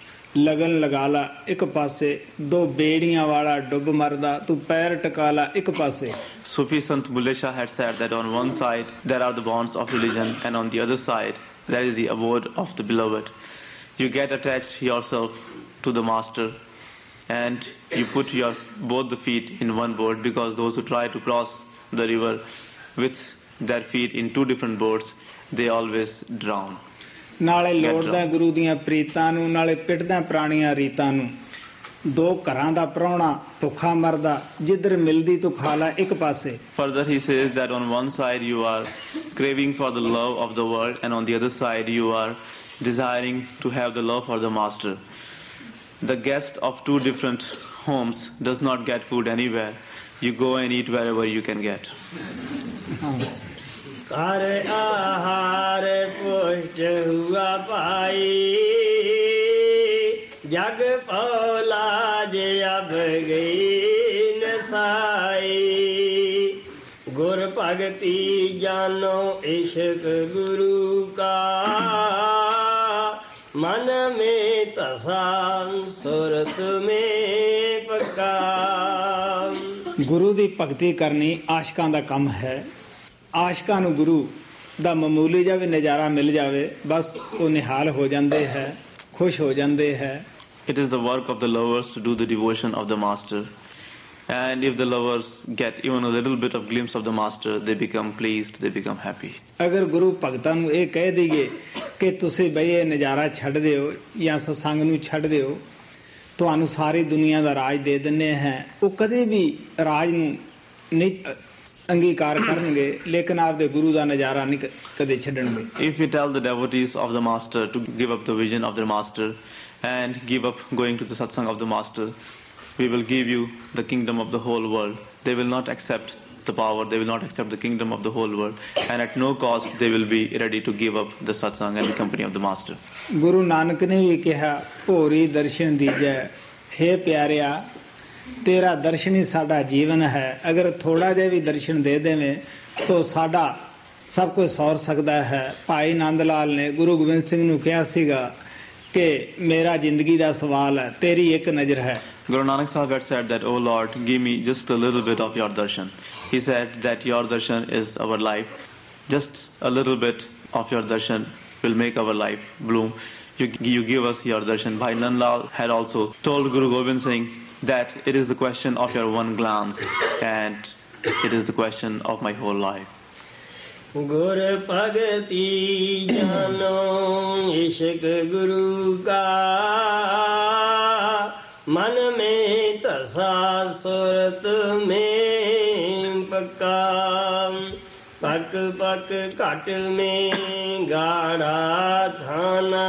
Speaker 3: ਲਗਨ ਲਗਾ ਲਾ ਇੱਕ ਪਾਸੇ, ਦੋ ਬੇੜੀਆਂ ਵਾਲਾ ਡੁੱਬ ਮਰਦਾ, ਤੂੰ ਪੈਰ ਟਕਾ ਲਾ ਇੱਕ ਪਾਸੇ।
Speaker 4: Sufi Sant Bulle Shah had said that on one side there are the bonds of religion, and on the other side there is the abode of the beloved. You get attached yourself to the master and you put your both the feet in one boat, because those who try to cross the river with their feet in two different boats, they always drown.
Speaker 3: ਨਾਲੇ ਲੋੜਦਾ ਗੁਰੂ ਦੀਆਂ ਪ੍ਰੀਤਾਂ ਨੂੰ, ਨਾਲੇ ਪਿੱਟਦਾ ਪੁਰਾਣੀਆਂ ਰੀਤਾਂ ਨੂੰ। ਦੋ ਘਰਾਂ ਦਾ ਪ੍ਰਾਹੁਣਾ ਭੁੱਖਾ ਮਰਦਾ, ਜਿੱਧਰ ਮਿਲਦੀ ਤੂੰ ਖਾ ਲੈ ਇੱਕ ਪਾਸੇ।
Speaker 4: Further he says that on one side you are craving for the love of the world, and on the other side you are desiring to have the love for the master. The guest of two different homes does not get food anywhere. You go and eat wherever you can get.
Speaker 5: कर आहार पुष्ट हुआ पाई, जग पौलाज अब गई नसाई। गुर भगति जानो इश्क गुरु का, मन में तसा सुरत में पक्का।
Speaker 3: ਗੁਰੂ ਦੀ ਭਗਤੀ ਕਰਨੀ ਆਸ਼ਕਾਂ ਦਾ ਕੰਮ ਹੈ। ਆਸ਼ਕਾਂ ਨੂੰ ਗੁਰੂ ਦਾ ਮਾਮੂਲੀ ਜਿਹਾ ਵੀ ਨਜ਼ਾਰਾ ਮਿਲ ਜਾਵੇ, ਬਸ ਉਹ ਨਿਹਾਲ ਹੋ ਜਾਂਦੇ ਹੈ, ਖੁਸ਼ ਹੋ ਜਾਂਦੇ ਹੈ।
Speaker 4: It is the work of the lovers to do the devotion of the master, and if the lovers get even a little bit of glimpse of the master, they become pleased, they become happy.
Speaker 3: ਅਗਰ ਗੁਰੂ ਭਗਤਾਂ ਨੂੰ ਇਹ ਕਹਿ ਦਈਏ ਕਿ ਤੁਸੀਂ ਬਈ ਇਹ ਨਜ਼ਾਰਾ ਛੱਡ ਦਿਓ ਜਾਂ ਸਤਸੰਗ ਨੂੰ ਛੱਡ ਦਿਓ, ਤੁਹਾਨੂੰ ਸਾਰੀ ਦੁਨੀਆ ਦਾ ਰਾਜ ਦੇ ਦਿੰਦੇ ਹੈ, ਉਹ ਕਦੇ ਵੀ ਰਾਜ ਨੂੰ ਨਹੀਂ ਅੰਗੀਕਾਰ ਕਰਨਗੇ, ਲੇਕਿਨ ਆਪਦੇ ਗੁਰੂ ਦਾ ਨਜ਼ਾਰਾ ਨਹੀਂ ਕਦੇ ਛੱਡਣਗੇ।
Speaker 4: If we tell the devotees of the master to give up the vision of their master and give up going to the satsang of the master, we will give you the kingdom of the whole world. They will not accept the power, they will not accept the kingdom of the whole world, and at no cost they will be ready to give up the satsang and the company of the master.
Speaker 3: Guru Nanak ਨੇ ਵੀ ਕਿਹਾ, ਭੋਰੀ ਦਰਸ਼ਨ ਦੀਜੈ, ਹੇ ਪਿਆਰਿਆ ਤੇਰਾ ਦਰਸ਼ਨ ਹੀ ਸਾਡਾ ਜੀਵਨ ਹੈ। ਅਗਰ ਥੋੜਾ ਜਿਹਾ ਵੀ ਦਰਸ਼ਨ ਦੇ ਦੇਵੇਂ ਤਾਂ ਸਾਡਾ ਸਭ ਕੁਝ ਸੌਰ ਸਕਦਾ ਹੈ। ਭਾਈ ਨੰਦ ਲਾਲ ਨੇ ਗੁਰੂ ਗੋਬਿੰਦ ਸਿੰਘ ਨੂੰ ਕਿਹਾ ਸੀਗਾ ਕਿ ਮੇਰਾ ਜ਼ਿੰਦਗੀ ਦਾ ਸਵਾਲ ਹੈ, ਤੇਰੀ ਇੱਕ ਨਜ਼ਰ ਹੈ।
Speaker 4: Guru Nanak Sahib had said that, "Oh Lord, give me just a little bit of your darshan." He said that your darshan is our life. Just a little bit of your darshan will make our life bloom. You, you give us your darshan. Bhai Nandlal had also told Guru Gobind Singh that it is the question of your one glance, and it is the question of my whole life.
Speaker 5: गुर भगति जानो इश्क गुरु का, मन में तसा सुरत में पक्का। पक पक घट में गाढ़ा थाना,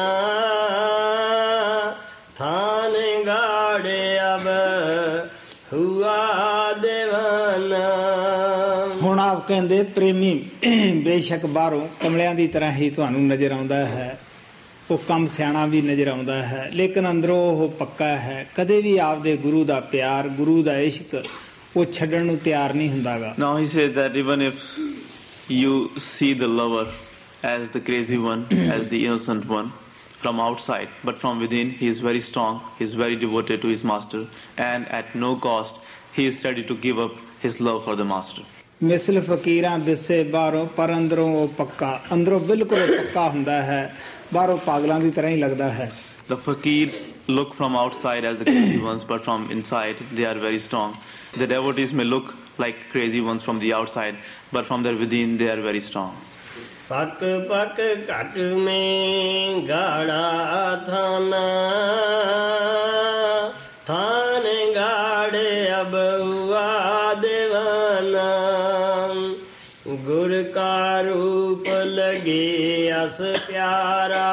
Speaker 5: थान गाड़े अब हुआ देवाना।
Speaker 3: ਹੁਣ ਆਪ ਕਹਿੰਦੇ ਪ੍ਰੇਮੀ ਬੇਸ਼ੱਕ ਬਾਹਰੋਂ ਕਮਲਿਆਂ ਦੀ ਤਰ੍ਹਾਂ ਹੀ ਤੁਹਾਨੂੰ ਨਜ਼ਰ ਆਉਂਦਾ ਹੈ, ਉਹ ਕੰਮ ਸਿਆਣਾ ਵੀ ਨਜ਼ਰ ਆਉਂਦਾ ਹੈ, ਲੇਕਿਨ ਅੰਦਰੋਂ ਉਹ ਪੱਕਾ ਹੈ। ਕਦੇ ਵੀ ਆਪਦੇ ਗੁਰੂ ਦਾ ਪਿਆਰ, ਗੁਰੂ ਦਾ ਇਸ਼ਕ ਉਹ ਛੱਡਣ ਨੂੰ ਤਿਆਰ ਨਹੀਂ ਹੁੰਦਾਗਾ.
Speaker 4: Now he says that even if you see the lover as the crazy one, as the innocent one from outside, but from within he is very strong, he is very devoted to his master, and at no cost he is ready to give up his love for the master.
Speaker 3: ਮਿਸਲ ਫਕੀਰਾਂ ਦਿਸੇ ਬਾਹਰੋਂ ਪਰ ਅੰਦਰੋਂ ਉਹ ਪੱਕਾ. ਅੰਦਰੋਂ ਬਿਲਕੁਲ ਪੱਕਾ ਹੁੰਦਾ ਹੈ, ਬਾਹਰੋਂ ਪਾਗਲਾਂ ਦੀ ਤਰ੍ਹਾਂ ਹੀ ਲੱਗਦਾ ਹੈ.
Speaker 4: The fakirs look from outside as the crazy ones, but from inside they are very strong. The devotees may look like crazy ones from the outside, but from their within they are very strong.
Speaker 5: पक पक घट में गाड़ा थाना थान गाड़े अब हुआ देवाना गुर का रूप लगे अस प्यारा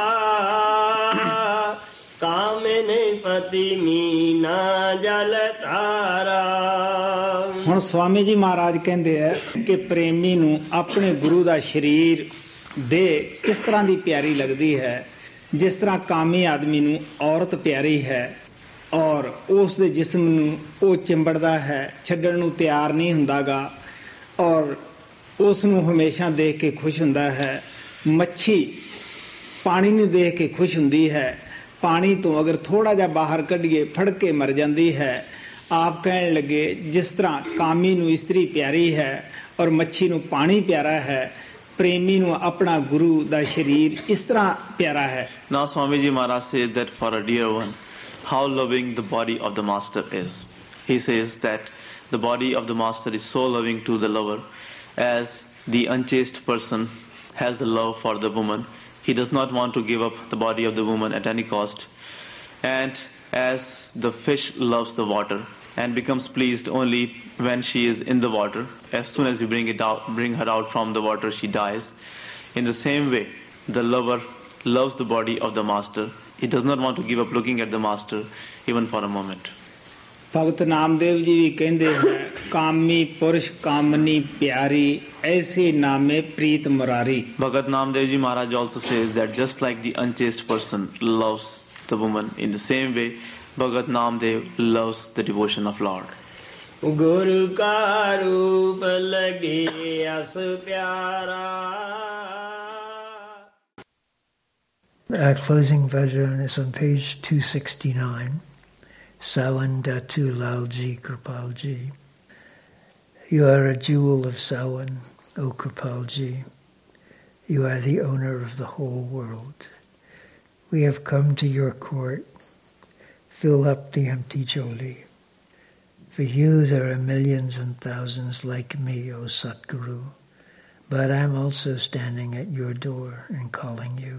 Speaker 5: कामिन पति मीना जल तारा.
Speaker 3: ਹੁਣ ਸਵਾਮੀ ਜੀ ਮਹਾਰਾਜ ਕਹਿੰਦੇ ਆ ਕਿ ਪ੍ਰੇਮੀ ਨੂੰ ਆਪਣੇ ਗੁਰੂ ਦਾ ਸਰੀਰ ਦੇ ਕਿਸ ਤਰ੍ਹਾਂ ਦੀ ਪਿਆਰੀ ਲੱਗਦੀ ਹੈ, ਜਿਸ ਤਰ੍ਹਾਂ ਕਾਮੀ ਆਦਮੀ ਨੂੰ ਔਰਤ ਪਿਆਰੀ ਹੈ ਔਰ ਉਸ ਦੇ ਜਿਸਮ ਨੂੰ ਉਹ ਚਿੰਬੜਦਾ ਹੈ, ਛੱਡਣ ਨੂੰ ਤਿਆਰ ਨਹੀਂ ਹੁੰਦਾਗਾ ਔਰ ਉਸ ਨੂੰ ਹਮੇਸ਼ਾ ਦੇਖ ਕੇ ਖੁਸ਼ ਹੁੰਦਾ ਹੈ. ਮੱਛੀ ਪਾਣੀ ਨੂੰ ਦੇਖ ਕੇ ਖੁਸ਼ ਹੁੰਦੀ ਹੈ, ਪਾਣੀ ਤੋਂ ਅਗਰ ਥੋੜਾ ਜਿਹਾ ਬਾਹਰ ਕੱਢੀਏ ਫੜ ਕੇ ਮਰ ਜਾਂਦੀ ਹੈ. ਆਪ ਕਹਿਣ ਲੱਗੇ ਜਿਸ ਤਰ੍ਹਾਂ ਕਾਮੀ ਨੂੰ ਇਸਤਰੀ ਪਿਆਰੀ ਹੈ ਔਰ ਮੱਛੀ ਨੂੰ ਪਾਣੀ ਪਿਆਰਾ ਹੈ, ਪ੍ਰੇਮੀ ਨੂੰ ਆਪਣਾ ਗੁਰੂ ਦਾ ਸਰੀਰ ਇਸ ਤਰ੍ਹਾਂ ਪਿਆਰਾ ਹੈ.
Speaker 4: Now Swamiji Maharaj says that for a dear one, how loving the body of the master is. He says that the body of the master is so loving to the lover as the unchaste person has the love for the woman. He does not want to give up the body of the woman at any cost. And as the fish loves the water and becomes pleased only when she is in the water, as soon as you bring it out, bring her out from the water, she dies. In the same way, the lover loves the body of the master. He does not want to give up looking at the master even for a moment.
Speaker 3: ਭਗਤ ਨਾਮਦੇਵ ਜੀ ਵੀ ਕਹਿੰਦੇ ਹੈ ਕਾਮੀ ਪੁਰਸ਼ ਕਾਮਨੀ ਪਿਆਰੀ ਐਸੇ ਨਾਮੇ ਪ੍ਰੀਤ Murari.
Speaker 4: Bhagat Namdev Ji Maharaj also says that just like the unchaste person loves the woman, in the same way Bhagat Namdev loves the devotion of Lord.
Speaker 5: गुरु का रूप लगे अस प्यारा.
Speaker 1: Our closing bhajan is on page two sixty-nine. Sawan Datu Lalji Kripalji. You are a jewel of Sawan, O Kripalji. You are the owner of the whole world. We have come to your court. Fill up the empty joli. For you there are millions and thousands like me, O Satguru, but I am also standing at your door and calling you.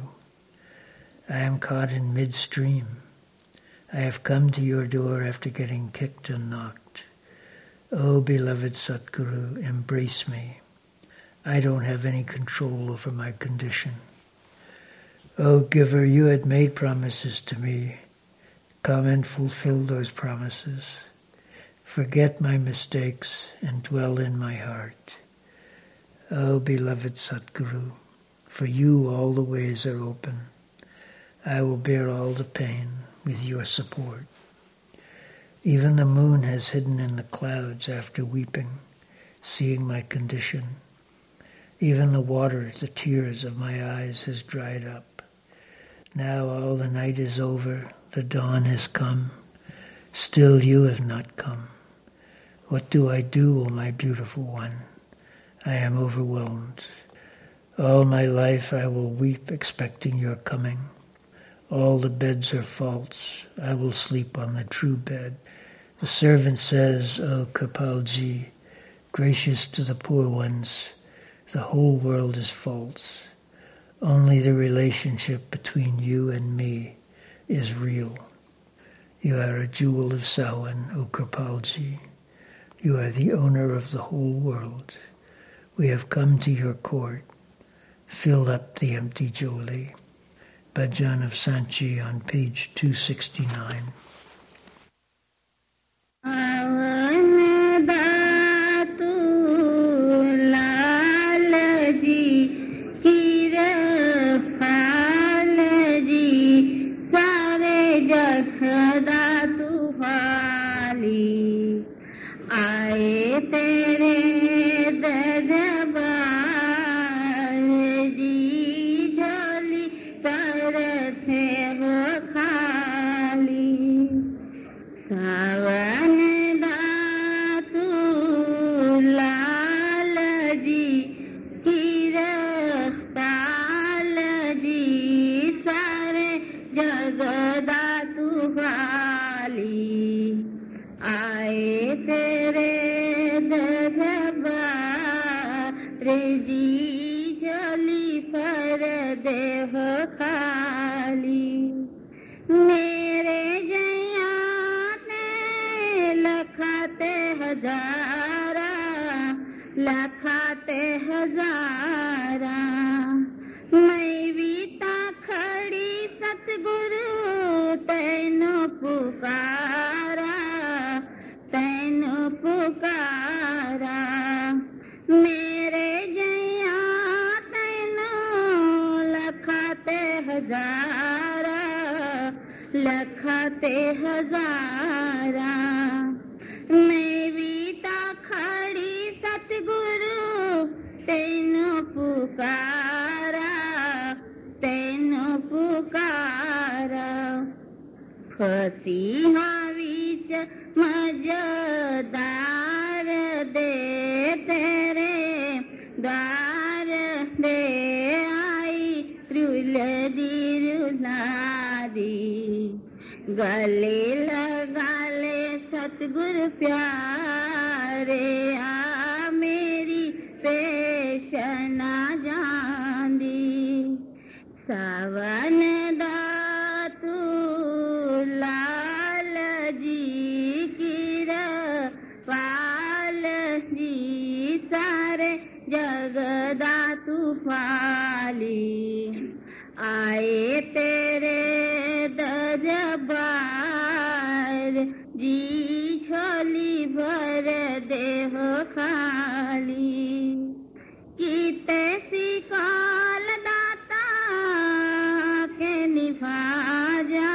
Speaker 1: I am caught in midstream. I have come to your door after getting kicked and knocked. O beloved Satguru, embrace me. I don't have any control over my condition. O giver, you had made promises to me. Come and fulfill those promises. Forget my mistakes and dwell in my heart. O beloved Satguru, for you all the ways are open. I will bear all the pain with your support. Even the moon has hidden in the clouds after weeping, seeing my condition. Even the water, the tears of my eyes, has dried up. Now all the night is over, the dawn has come. Still you have not come. What do I do, O my beautiful one? I am overwhelmed. All my life I will weep expecting your coming. All the beds are false. I will sleep on the true bed. The servant says, O Kripalji, gracious to the poor ones, the whole world is false. Only the relationship between you and me is real. You are a jewel of Sawan, O Kripalji. You are the owner of the whole world. We have come to your court. Fill up the empty joli. Bhajan of Sanchi on page two sixty-nine.
Speaker 2: I तेरे दरबार जी झोली करते हो खाली सावन दातू लाल जी किरपाल जी सारे जगदातू खाली आए तेरे दरबार जी झोली पर देह खाली मेरे जया ने लखाते हजारा लखाते हजारा मैं बीता खड़ी सतगुरु तैनु पुकारा तैनु पुकारा मेरे जया तैनु लखाते हजारा लखाते हजारा मैं बीता खड़ी सतगुरु तैनु पुकारा तैनु पुकारा फसी हावीच मजदार दे तेरे द्वार दे आई रुल दी रुलादी गले लगा ले सतगुरु प्यारे आ मेरी पेशना जांदी सावन दातू लाल जी किरपाल जी सारे जगदातू फाली आए तेरे दरबार जी झोली भर देह खाली कीते सिकाल दाता के निभा जा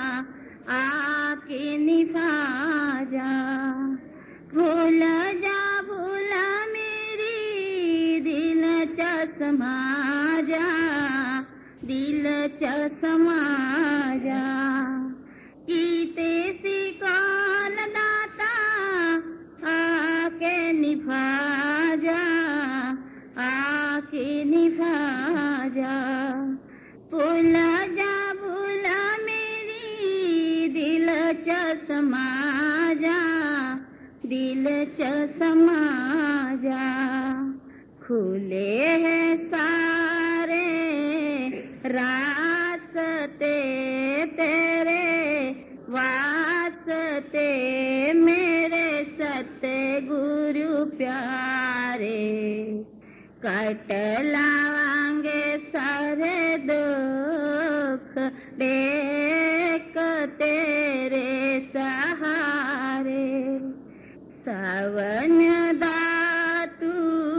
Speaker 2: आके निभा जा भूल जा भूल मेरी दिल च समा जा दिल च समा जा कीते सिकाल दाता आके निभा जा आके निभा जा भूल जा भूल मेरी दिल च समा जा दिल च समा जा खुले हैं सारे रास्ते तेरे वास्ते मेरे सतगुरु प्यारे कट लावांगे सारे दुख देख तेरे सहारे सावन दातू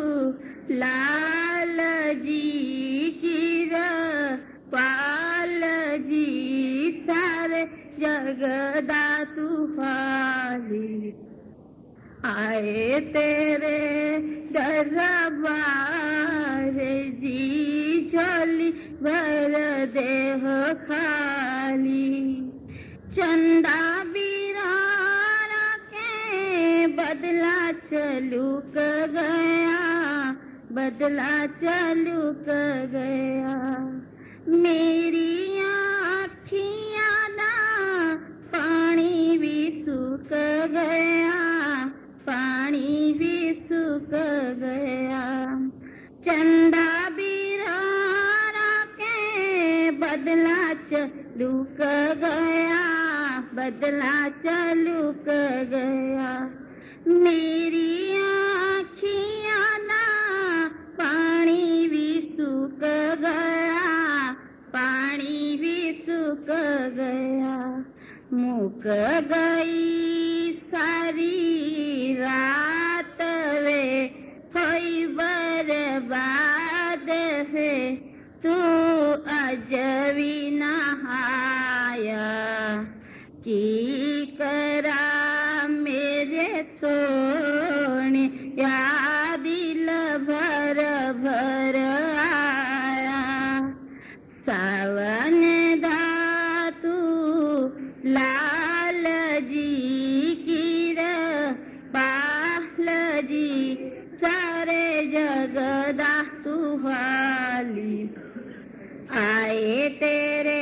Speaker 2: लाल जी किरपाल जी सारे जगदातू फाली आए तेरे दरबार जी झोली भर देह खाली चंदा बिरारा के बदला चलूक गया बदला चलूक गया मेरी आँखियाँ ना पानी भी सूख गया पानी भी सूख गया चंदा बिरारा के बदला चलूक गया बदला चलूक गया मेरी आँखियाँ ना पानी भी सूख गया पानी भी सूख गया मुक गई सारी रात वे होई बर्बाद है तू अजवी नहाया की करा मेरे सोने लाल जी की पाल जी सारे जगदा तुहाली आए तेरे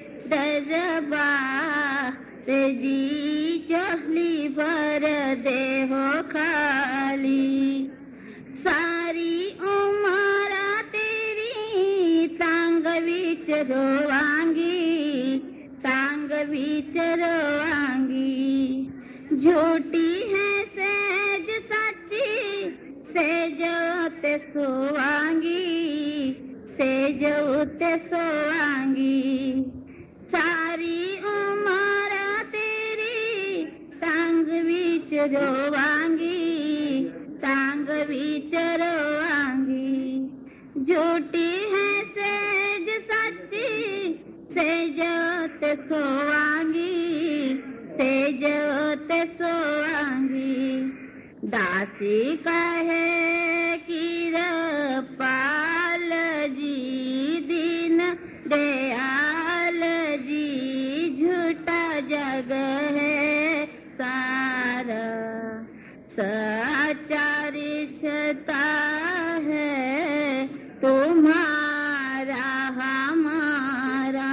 Speaker 2: दरबार जी चोली भर दे हो खाली सारी उमर तेरी तांग विच रोवांगी तांग विच रोवांगी झूठी है सेज सच्ची सेज उते सोवांगी सेज उते सोवांगी सारी उमर तेरी तांग विच रोवांगी तांग विच रोवांगी झूठी है सेज सच्ची सेज उते सोवांगी सेज उते सोवांगी दासी कहे कि पाल जी दीन दयाल जी झूठा जग है सारा सच्चा रिश्ता है तुम्हारा हमारा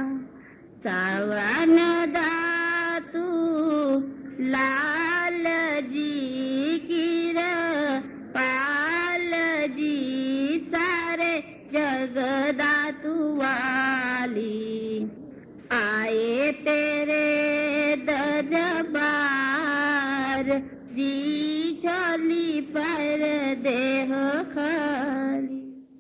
Speaker 2: सावन दातू लाल जी की पाल जी सारे जगदातू वाली आए तेरे दरबार जी चोली पर देह खाली.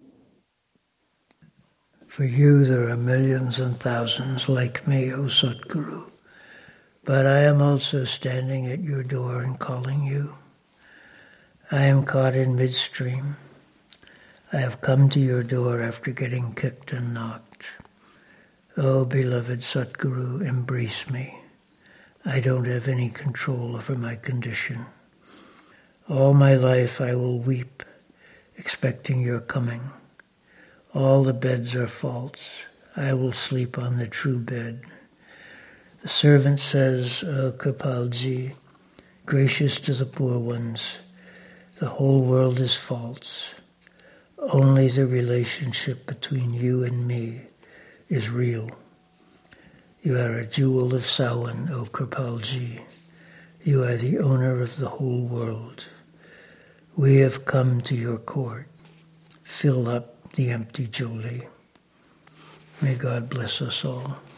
Speaker 1: For you there are millions and thousands like me, O Satguru, but I am also standing at your door and calling you. I am caught in midstream. I have come to your door after getting kicked and knocked. Oh, beloved Satguru, embrace me. I don't have any control over my condition. All my life I will weep, expecting your coming. All the beds are false. I will sleep on the true bed. The servant says, O Kripalji, gracious to the poor ones, the whole world is false. Only the relationship between you and me is real. You are a jewel of Sawan, O Kripalji. You are the owner of the whole world. We have come to your court. Fill up the empty joli. May God bless us all.